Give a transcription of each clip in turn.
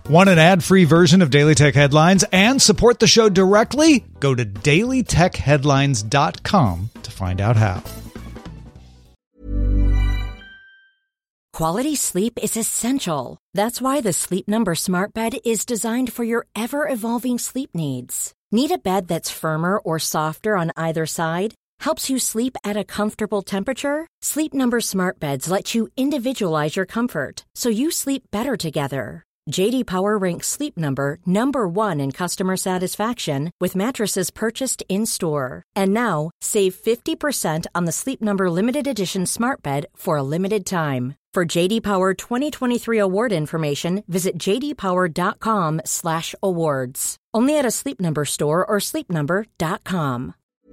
Want an ad-free version of Daily Tech Headlines and support the show directly? Go to dailytechheadlines.com to find out how. Quality sleep is essential. That's why the Sleep Number Smart Bed is designed for your ever-evolving sleep needs. Need a bed that's firmer or softer on either side? Helps you sleep at a comfortable temperature? Sleep Number Smart Beds let you individualize your comfort, so you sleep better together. J.D. Power ranks Sleep Number number 1 in customer satisfaction with mattresses purchased in-store. And now, save 50% on the Sleep Number Limited Edition Smart Bed for a limited time. For J.D. Power 2023 award information, visit jdpower.com/awards. Only at a Sleep Number store or sleepnumber.com.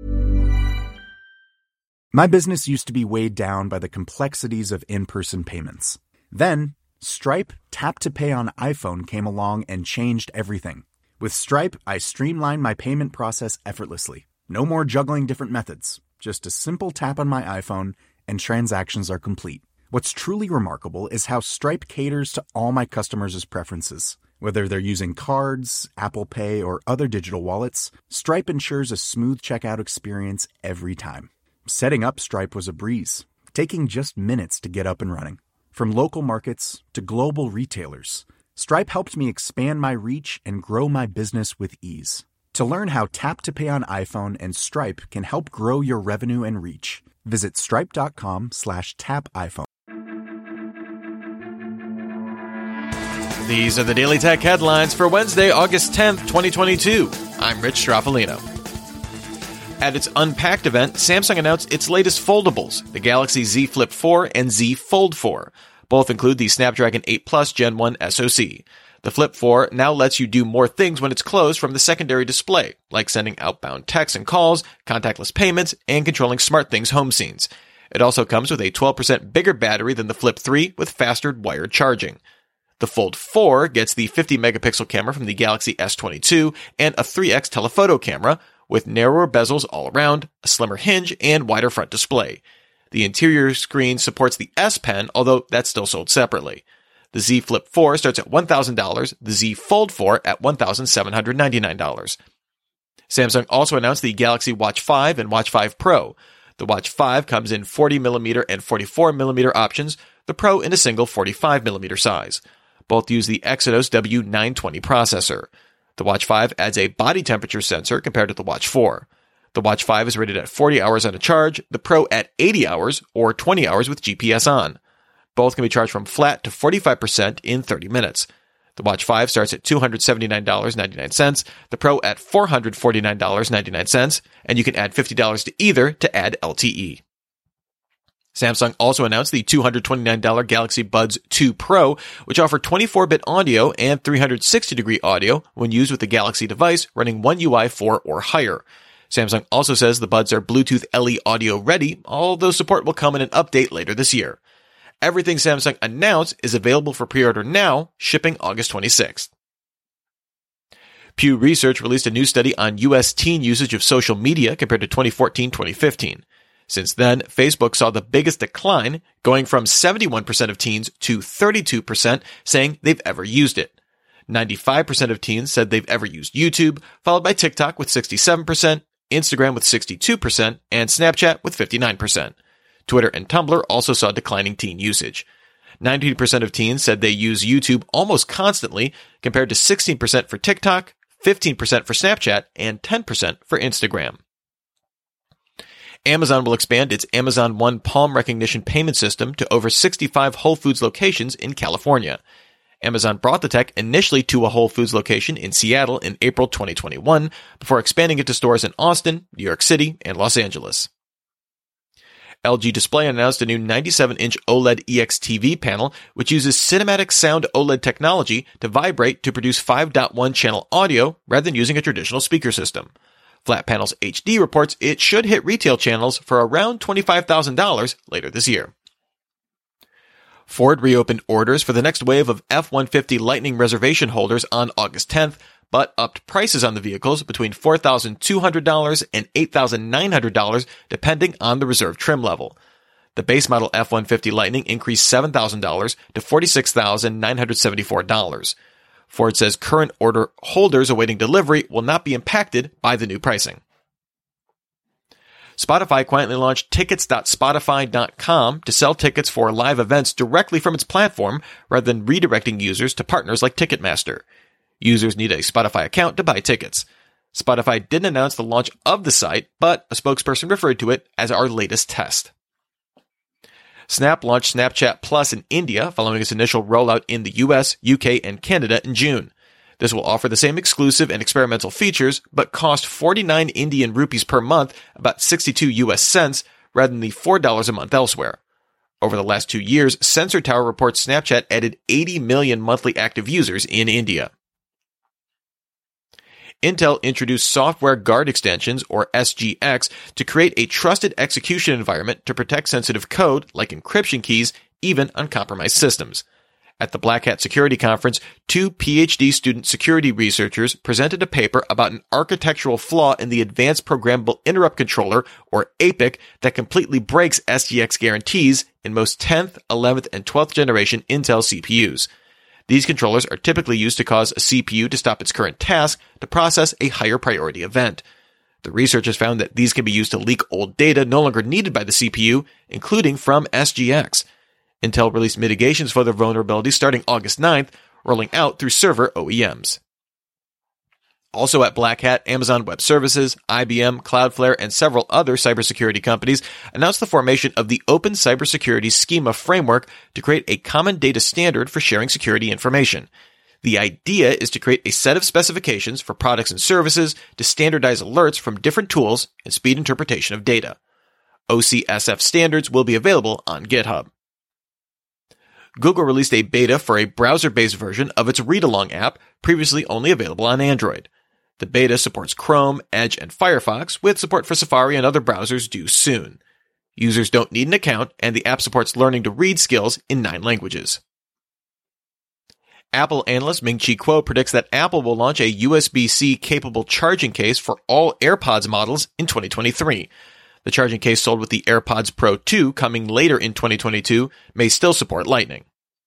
My business used to be weighed down by the complexities of in-person payments. Then, Stripe Tap to Pay on iPhone came along and changed everything. With Stripe, I streamlined my payment process effortlessly. No more juggling different methods. Just a simple tap on my iPhone and transactions are complete. What's truly remarkable is how Stripe caters to all my customers' preferences. Whether they're using cards, Apple Pay, or other digital wallets, Stripe ensures a smooth checkout experience every time. Setting up Stripe was a breeze, taking just minutes to get up and running. From local markets to global retailers, Stripe helped me expand my reach and grow my business with ease. To learn how Tap to Pay on iPhone and Stripe can help grow your revenue and reach, visit stripe.com/tapiphone. These are the Daily Tech headlines for Wednesday, August 10th, 2022. I'm Rich Straffolino. At its Unpacked event, Samsung announced its latest foldables, the Galaxy Z Flip 4 and Z Fold 4. Both include the Snapdragon 8 Plus Gen 1 SoC. The Flip 4 now lets you do more things when it's closed from the secondary display, like sending outbound texts and calls, contactless payments, and controlling SmartThings home scenes. It also comes with a 12% bigger battery than the Flip 3 with faster wired charging. The Fold 4 gets the 50-megapixel camera from the Galaxy S22 and a 3x telephoto camera, with narrower bezels all around, a slimmer hinge, and wider front display. The interior screen supports the S Pen, although that's still sold separately. The Z Flip 4 starts at $1,000, the Z Fold 4 at $1,799. Samsung also announced the Galaxy Watch 5 and Watch 5 Pro. The Watch 5 comes in 40mm and 44mm options, the Pro in a single 45mm size. Both use the Exynos W920 processor. The Watch 5 adds a body temperature sensor compared to the Watch 4. The Watch 5 is rated at 40 hours on a charge, the Pro at 80 hours or 20 hours with GPS on. Both can be charged from flat to 45% in 30 minutes. The Watch 5 starts at $279.99, the Pro at $449.99, and you can add $50 to either to add LTE. Samsung also announced the $229 Galaxy Buds 2 Pro, which offer 24-bit audio and 360-degree audio when used with the Galaxy device running One UI 4 or higher. Samsung also says the Buds are Bluetooth LE audio ready, although support will come in an update later this year. Everything Samsung announced is available for pre-order now, shipping August 26th. Pew Research released a new study on U.S. teen usage of social media compared to 2014-2015. Since then, Facebook saw the biggest decline, going from 71% of teens to 32% saying they've ever used it. 95% of teens said they've ever used YouTube, followed by TikTok with 67%, Instagram with 62%, and Snapchat with 59%. Twitter and Tumblr also saw declining teen usage. 19% of teens said they use YouTube almost constantly, compared to 16% for TikTok, 15% for Snapchat, and 10% for Instagram. Amazon will expand its Amazon One palm recognition payment system to over 65 Whole Foods locations in California. Amazon brought the tech initially to a Whole Foods location in Seattle in April 2021, before expanding it to stores in Austin, New York City, and Los Angeles. LG Display announced a new 97-inch OLED EX-TV panel, which uses cinematic sound OLED technology to vibrate to produce 5.1 channel audio rather than using a traditional speaker system. Flat Panels HD reports it should hit retail channels for around $25,000 later this year. Ford reopened orders for the next wave of F-150 Lightning reservation holders on August 10th, but upped prices on the vehicles between $4,200 and $8,900 depending on the reserve trim level. The base model F-150 Lightning increased $7,000 to $46,974. Ford says current order holders awaiting delivery will not be impacted by the new pricing. Spotify quietly launched tickets.spotify.com to sell tickets for live events directly from its platform rather than redirecting users to partners like Ticketmaster. Users need a Spotify account to buy tickets. Spotify didn't announce the launch of the site, but a spokesperson referred to it as our latest test. Snap launched Snapchat Plus in India following its initial rollout in the US, UK, and Canada in June. This will offer the same exclusive and experimental features, but cost 49 Indian rupees per month, about 62 US cents, rather than the $4 a month elsewhere. Over the last 2 years, Sensor Tower reports Snapchat added 80 million monthly active users in India. Intel introduced Software Guard Extensions, or SGX, to create a trusted execution environment to protect sensitive code, like encryption keys, even on compromised systems. At the Black Hat Security Conference, 2 PhD student security researchers presented a paper about an architectural flaw in the Advanced Programmable Interrupt Controller, or APIC, that completely breaks SGX guarantees in most 10th, 11th, and 12th generation Intel CPUs. These controllers are typically used to cause a CPU to stop its current task to process a higher priority event. The researchers found that these can be used to leak old data no longer needed by the CPU, including from SGX. Intel released mitigations for the vulnerability starting August 9th, rolling out through server OEMs. Also at Black Hat, Amazon Web Services, IBM, Cloudflare, and several other cybersecurity companies announced the formation of the Open Cybersecurity Schema Framework to create a common data standard for sharing security information. The idea is to create a set of specifications for products and services to standardize alerts from different tools and speed interpretation of data. OCSF standards will be available on GitHub. Google released a beta for a browser-based version of its Read-Along app, previously only available on Android. The beta supports Chrome, Edge, and Firefox, with support for Safari and other browsers due soon. Users don't need an account, and the app supports learning to read skills in 9 languages. Apple analyst Ming-Chi Kuo predicts that Apple will launch a USB-C capable charging case for all AirPods models in 2023. The charging case sold with the AirPods Pro 2 coming later in 2022 may still support Lightning.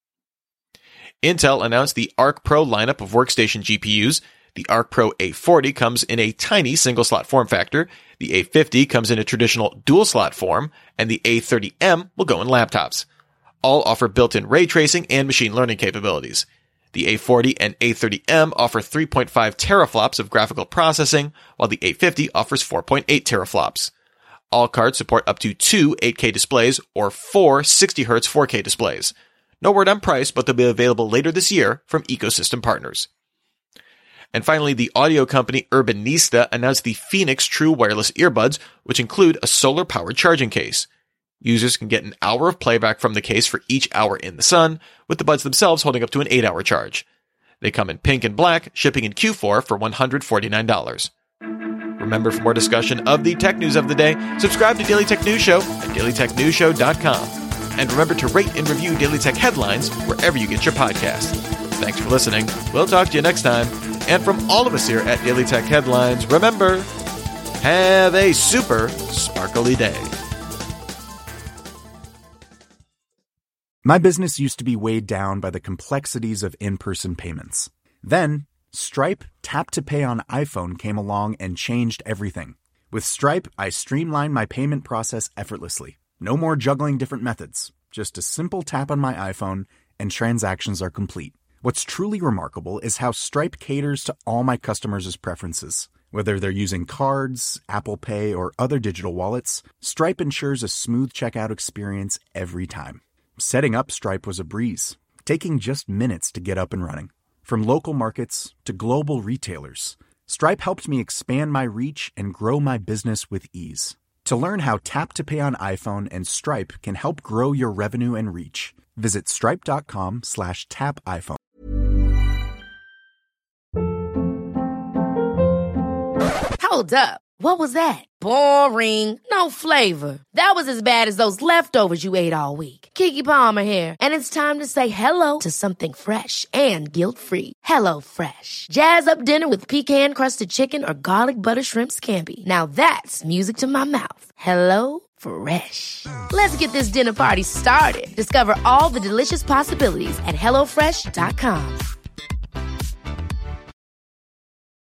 Intel announced the Arc Pro lineup of workstation GPUs. The Arc Pro A40 comes in a tiny single-slot form factor, the A50 comes in a traditional dual-slot form, and the A30M will go in laptops. All offer built-in ray tracing and machine learning capabilities. The A40 and A30M offer 3.5 teraflops of graphical processing, while the A50 offers 4.8 teraflops. All cards support up to 2 8K displays or 4 60Hz 4K displays. No word on price, but they'll be available later this year from ecosystem partners. And finally, the audio company Urbanista announced the Phoenix True Wireless Earbuds, which include a solar-powered charging case. Users can get an hour of playback from the case for each hour in the sun, with the buds themselves holding up to an 8-hour charge. They come in pink and black, shipping in Q4 for $149. Remember, for more discussion of the tech news of the day, subscribe to Daily Tech News Show at dailytechnewsshow.com. And remember to rate and review Daily Tech Headlines wherever you get your podcasts. Thanks for listening. We'll talk to you next time. And from all of us here at Daily Tech Headlines, remember, have a super sparkly day. My business used to be weighed down by the complexities of in-person payments. Then, Stripe Tap to Pay on iPhone came along and changed everything. With Stripe, I streamlined my payment process effortlessly. No more juggling different methods. Just a simple tap on my iPhone and transactions are complete. What's truly remarkable is how Stripe caters to all my customers' preferences. Whether they're using cards, Apple Pay, or other digital wallets, Stripe ensures a smooth checkout experience every time. Setting up Stripe was a breeze, taking just minutes to get up and running. From local markets to global retailers, Stripe helped me expand my reach and grow my business with ease. To learn how Tap to Pay on iPhone and Stripe can help grow your revenue and reach, visit stripe.com/tapiphone. Hold up. What was that? Boring. No flavor. That was as bad as those leftovers you ate all week. Keke Palmer here, and it's time to say hello to something fresh and guilt-free. HelloFresh. Jazz up dinner with pecan-crusted chicken or garlic butter shrimp scampi. Now that's music to my mouth. HelloFresh. Let's get this dinner party started. Discover all the delicious possibilities at HelloFresh.com.